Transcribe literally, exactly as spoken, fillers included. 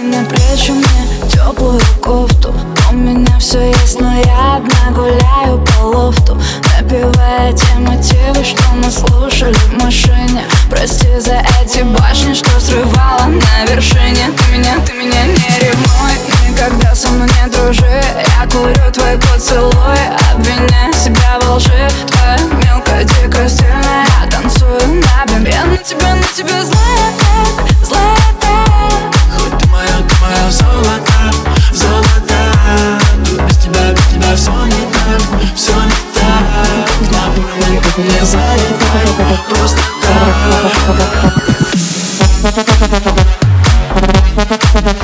на плечи мне теплую кофту. У меня все есть, но я одна гуляю по лофту, напевая те мотивы, что мы слушали в машине. Прости за эти башни, что срывала на вершине. Ты меня, ты меня не ревнуй, никогда со мной не дружи. Я курю твои поцелуи, обвиняя себя во лжи. Твоя мелкая, дикая, стильная, я танцую на бим. Я на тебя, на тебя злая так, злая так. Хоть ты моя, ты моя золото, золото. Тут без тебя, без тебя все не так, все не так. Напомни, как мне залетай, просто так.